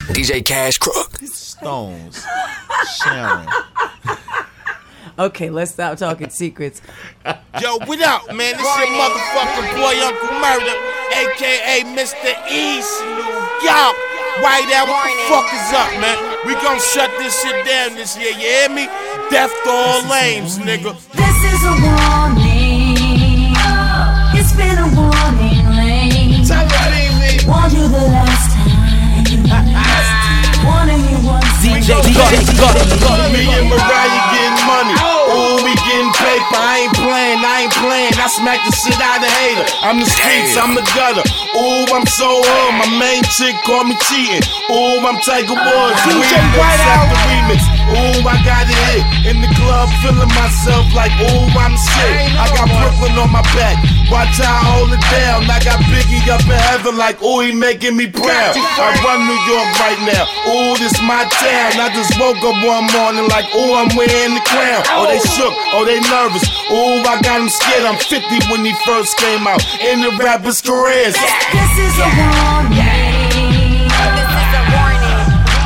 DJ Cash Crook. Stones. Sharon. Okay, let's stop talking secrets. Yo, what up, man? This your motherfucking boy, Uncle Murder, a.k.a. Mr. East, New York. White out, what the fuck is up, man? We gon' shut this shit down this year, you hear me? Death to all lames, nigga. This is a warning. It's been a warning, lane. Warned you the last time. Warning you once. DJ Me and Mariah getting money. Ooh, we getting paper. I ain't playing. I smack the shit out of hater. I'm the streets, I'm the gutter. Ooh, I'm so on. My main chick call me cheating. Ooh, I'm Tiger Woods. DJ White out the remix. Ooh, I got it hit. In the club, feeling myself like, ooh, I'm shit. I got Brooklyn on my back. Watch how I hold it down. I got Biggie up in heaven like, ooh, he making me proud. I run New York right now. Ooh, this my town. I just woke up one morning like, ooh, I'm wearing the crown. Oh, they shook. Oh, they nervous. Ooh, I got him scared. I'm 50 when he first came out in the rapper's careers. This is a warning. This is a warning.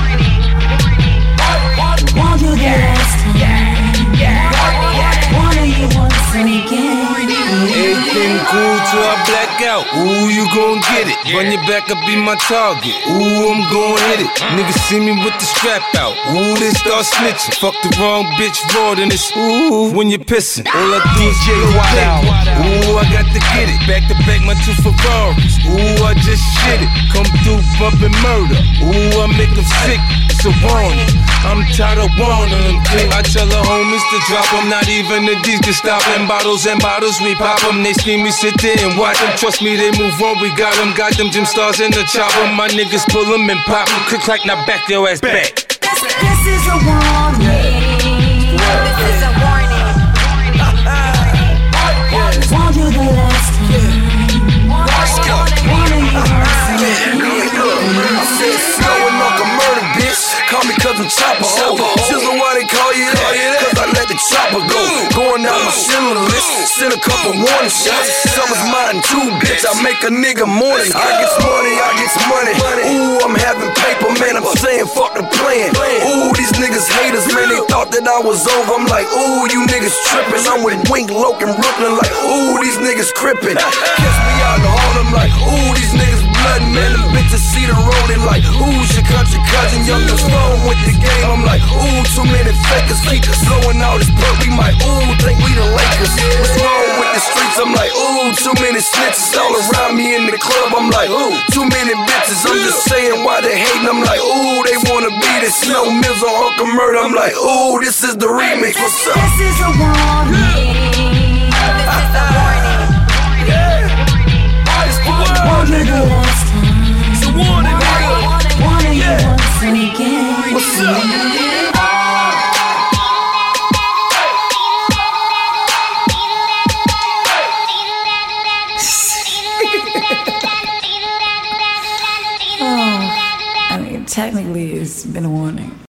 Warned you the last time. Warning you once and again. Everything cool till I black out. Ooh, you gon' get it. Run your back up, be my target. Ooh, I'm gon' hit it. Niggas see me with the strap out. Ooh, they start snitching. Fuck the wrong bitch raw, then it's ooh when you're pissing. All I do is get paper. Ooh, I got to get it. Back to back my two Ferraris. Ooh, I just shit it. Come through bumpin' murder. Ooh, I make them sick. It's a warning. I'm tired of warning them. I tell the homies to drop them. Not even the D's can stop them. Bottles and bottles, we pop them. They see me sit there and watch them. Trust me, they move on. We got them. Got them gym stars in the chopper. My niggas pull them and pop them. Click, clack, now back your ass back. This is a warning. This is a warning. Warned you the last time. Warning you once and again. I said snowing like a murder, bitch. Call me cousin Chopper. Sizzle, why they call you that? Cause I let the chopper go. Going down my Schindler list. Send a couple warning shots. Summer's mine too, bitch. I make a nigga morning. I get money, I get money. Ooh, I'm having paper, man. I'm saying fuck the plan. Ooh, these niggas haters, man. They thought that I was over. I'm like, ooh, you niggas tripping. I'm with Wink, Loke, and Brooklyn. Like, ooh, these niggas crippin'. Catch me out in the hall. I'm like, ooh, these niggas bloodin', man. Them bitches see the rolling. Like, ooh, your country cousin, young and strong with the game. I'm like, ooh, too many fakers. Keep blowing all this perk. We might, ooh, think we the Lakers. What's wrong with the streets? I'm like, ooh, too many snitches all around me in the club. I'm like, ooh, too many bitches. I'm just saying why they hating. I'm like, ooh, they wanna be the Snow Mills or Uncle Murder. I'm like, ooh, this is the remix. What's up? This is a warning. This is a warning. Warned you the last time. It's a warning, nigga. Warning you once and again. What's up? I mean, technically, it's been a warning.